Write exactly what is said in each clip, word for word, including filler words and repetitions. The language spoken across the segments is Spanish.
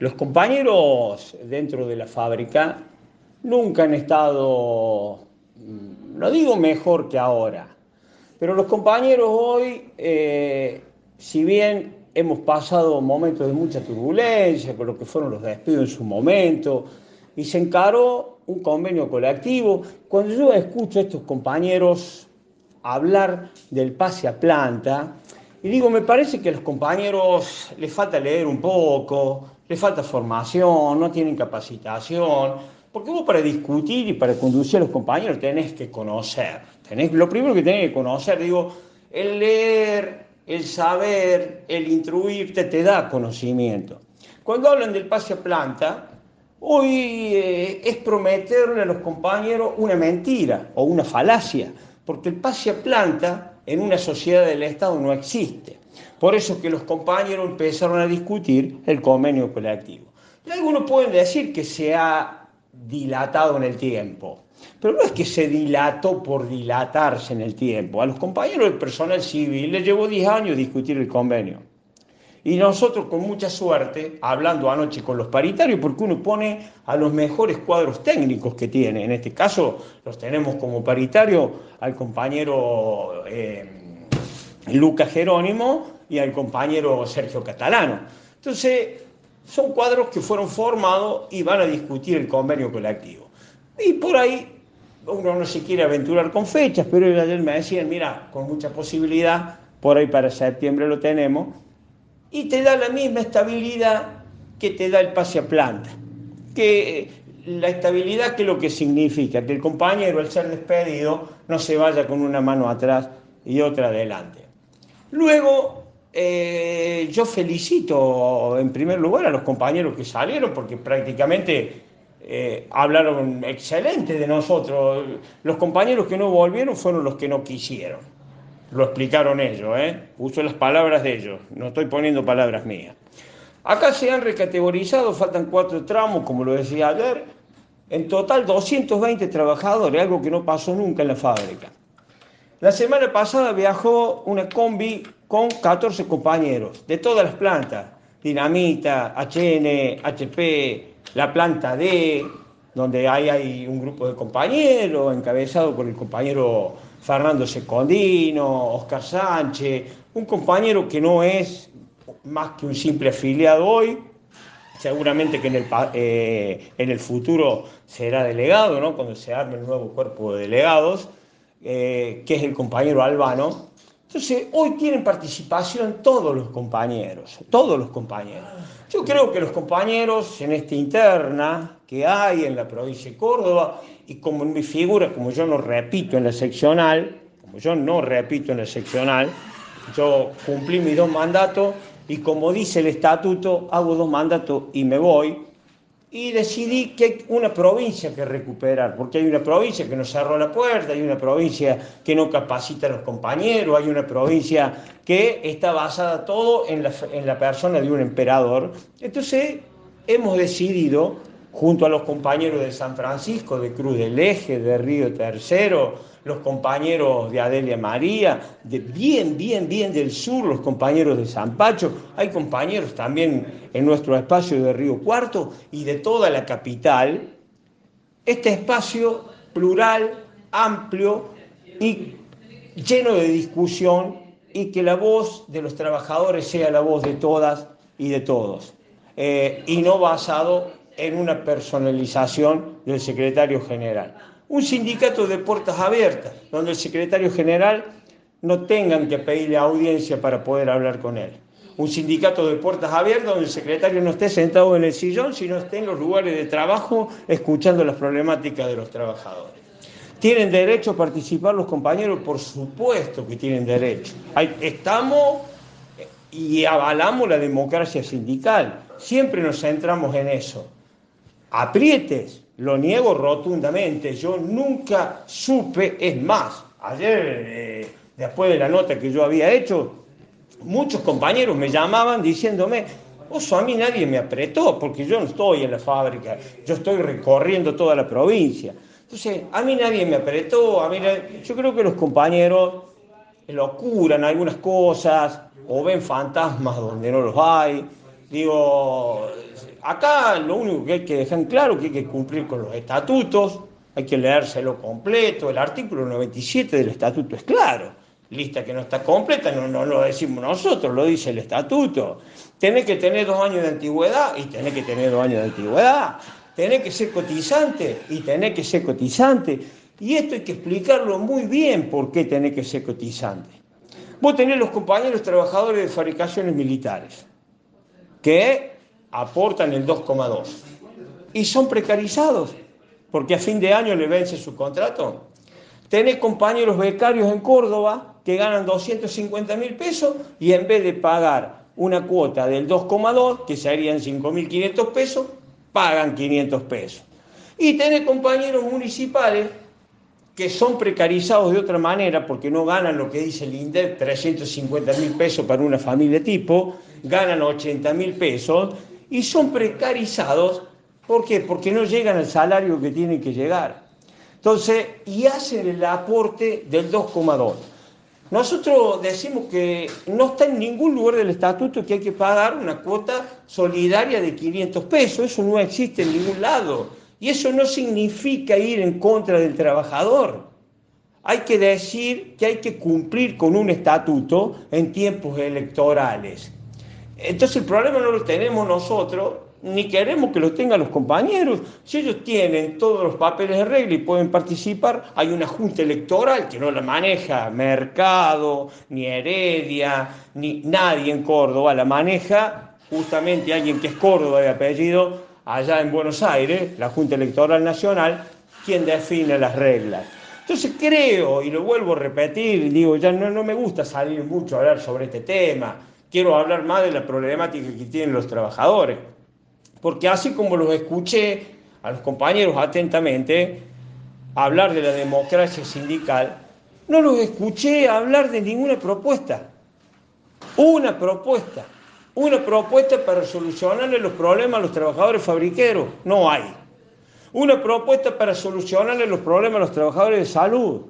Los compañeros dentro de la fábrica nunca han estado, mm, no digo mejor que ahora, pero los compañeros hoy, eh, si bien hemos pasado momentos de mucha turbulencia, con lo que fueron los despidos en su momento, y se encaró un convenio colectivo, cuando yo escucho a estos compañeros hablar del pase a planta, y digo, me parece que a los compañeros les falta leer un poco, les falta formación, no tienen capacitación, porque vos para discutir y para conducir a los compañeros tenés que conocer, tenés, lo primero que tenés que conocer, digo, el leer, el saber, el instruirte te da conocimiento. Cuando hablan del pase a planta, hoy eh, es prometerle a los compañeros una mentira o una falacia, porque el pase a planta en una sociedad del Estado no existe. Por eso que los compañeros empezaron a discutir el convenio colectivo. Y algunos pueden decir que se ha dilatado en el tiempo, pero no es que se dilató por dilatarse en el tiempo. A los compañeros del personal civil les llevó diez años discutir el convenio. Y nosotros con mucha suerte, hablando anoche con los paritarios, porque uno pone a los mejores cuadros técnicos que tiene, en este caso los tenemos como paritario al compañero eh, Lucas Jerónimo y al compañero Sergio Catalano. Entonces, son cuadros que fueron formados y van a discutir el convenio colectivo. Y por ahí uno no se quiere aventurar con fechas, pero ayer me decían, mira, con mucha posibilidad, por ahí para septiembre lo tenemos, y te da la misma estabilidad que te da el pase a planta. Que la estabilidad, ¿qué es lo que significa? Que el compañero, al ser despedido, no se vaya con una mano atrás y otra adelante. Luego, eh, yo felicito en primer lugar a los compañeros que salieron, porque prácticamente eh, hablaron excelente de nosotros. Los compañeros que no volvieron fueron los que no quisieron. Lo explicaron ellos, ¿eh? Uso las palabras de ellos, no estoy poniendo palabras mías. Acá se han recategorizado, faltan cuatro tramos, como lo decía ayer, en total doscientos veinte trabajadores, algo que no pasó nunca en la fábrica. La semana pasada viajó una combi con catorce compañeros de todas las plantas, Dinamita, H N, H P, la planta D, donde ahí hay un grupo de compañeros, encabezado por el compañero Fernando Secondino, Oscar Sánchez, un compañero que no es más que un simple afiliado hoy, seguramente que en el, eh, en el futuro será delegado, ¿no? Cuando se arme el nuevo cuerpo de delegados, eh, que es el compañero Albano. Entonces, hoy tienen participación todos los compañeros, todos los compañeros. Yo creo que los compañeros en esta interna que hay en la provincia de Córdoba, y como en mi figura, como yo no repito en la seccional, como yo no repito en la seccional, yo cumplí mis dos mandatos y como dice el estatuto, hago dos mandatos y me voy. Y decidí que hay una provincia que recuperar, porque hay una provincia que nos cerró la puerta, hay una provincia que no capacita a los compañeros, hay una provincia que está basada todo en la, en la persona de un emperador. Entonces hemos decidido, junto a los compañeros de San Francisco, de Cruz del Eje, de Río Tercero, los compañeros de Adelia María, de bien, bien, bien del sur, los compañeros de San Pacho, hay compañeros también en nuestro espacio de Río Cuarto y de toda la capital, este espacio plural, amplio y lleno de discusión, y que la voz de los trabajadores sea la voz de todas y de todos, eh, y no basado en una personalización del secretario general. Un sindicato de puertas abiertas, donde el secretario general no tengan que pedirle audiencia para poder hablar con él. Un sindicato de puertas abiertas donde el secretario no esté sentado en el sillón, sino esté en los lugares de trabajo escuchando las problemáticas de los trabajadores. ¿Tienen derecho a participar los compañeros? Por supuesto que tienen derecho. Ahí estamos y avalamos la democracia sindical. Siempre nos centramos en eso. Aprietes, lo niego rotundamente. Yo nunca supe, es más, ayer, eh, después de la nota que yo había hecho, muchos compañeros me llamaban diciéndome, oso, a mí nadie me apretó, porque yo no estoy en la fábrica, yo estoy recorriendo toda la provincia. Entonces, a mí nadie me apretó, a mí nadie... yo creo que los compañeros lo curan algunas cosas, o ven fantasmas donde no los hay. Digo, acá lo único que hay que dejar en claro es que hay que cumplir con los estatutos, hay que leérselo completo. El artículo noventa y siete del estatuto es claro. Lista que no está completa, no, no lo decimos nosotros, lo dice el estatuto. Tenés que tener dos años de antigüedad y tenés que tener dos años de antigüedad. Tenés que ser cotizante y tenés que ser cotizante. Y esto hay que explicarlo muy bien por qué tenés que ser cotizante. Vos tenés los compañeros trabajadores de fabricaciones militares que aportan el dos coma dos y son precarizados porque a fin de año le vence su contrato. Tenés compañeros becarios en Córdoba que ganan doscientos cincuenta mil pesos y en vez de pagar una cuota del dos coma dos, que serían cinco mil quinientos pesos, pagan quinientos pesos. Y tenés compañeros municipales que son precarizados de otra manera porque no ganan lo que dice el INDEC, trescientos cincuenta mil pesos para una familia tipo, ganan ochenta mil pesos y son precarizados. ¿Por qué? Porque no llegan al salario que tienen que llegar. Entonces, y hacen el aporte del dos coma dos. Nosotros decimos que no está en ningún lugar del estatuto que hay que pagar una cuota solidaria de quinientos pesos, eso no existe en ningún lado. Y eso no significa ir en contra del trabajador. Hay que decir que hay que cumplir con un estatuto en tiempos electorales. Entonces el problema no lo tenemos nosotros, ni queremos que lo tengan los compañeros. Si ellos tienen todos los papeles de regla y pueden participar, hay una junta electoral que no la maneja Mercado, ni Heredia, ni nadie en Córdoba, la maneja justamente alguien que es Córdoba de apellido, allá en Buenos Aires, la Junta Electoral Nacional, quien define las reglas. Entonces creo, y lo vuelvo a repetir, digo, ya no, no me gusta salir mucho a hablar sobre este tema, quiero hablar más de la problemática que tienen los trabajadores, porque así como los escuché a los compañeros atentamente hablar de la democracia sindical, no los escuché hablar de ninguna propuesta, una propuesta, una propuesta para solucionarle los problemas a los trabajadores fabriqueros, no hay. Una propuesta para solucionarle los problemas a los trabajadores de salud.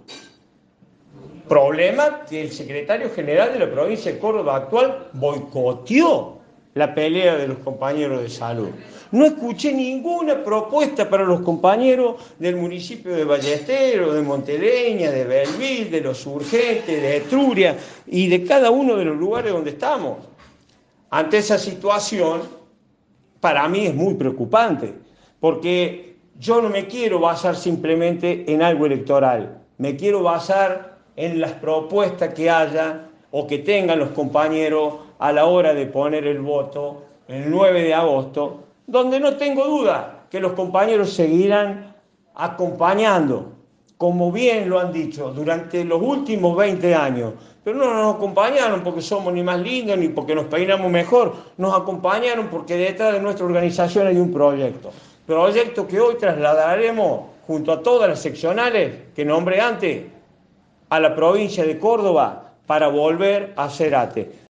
Problema que el secretario general de la provincia de Córdoba actual boicoteó la pelea de los compañeros de salud. No escuché ninguna propuesta para los compañeros del municipio de Ballesteros, de Monteleña, de Belville, de Los Urgentes, de Etruria y de cada uno de los lugares donde estamos. Ante esa situación, para mí es muy preocupante, porque yo no me quiero basar simplemente en algo electoral, me quiero basar en las propuestas que haya o que tengan los compañeros a la hora de poner el voto el nueve de agosto, donde no tengo duda que los compañeros seguirán acompañando, como bien lo han dicho, durante los últimos veinte años. Pero no nos acompañaron porque somos ni más lindos ni porque nos peinamos mejor, nos acompañaron porque detrás de nuestra organización hay un proyecto. Proyecto que hoy trasladaremos junto a todas las seccionales que nombré antes a la provincia de Córdoba para volver a ser ATE.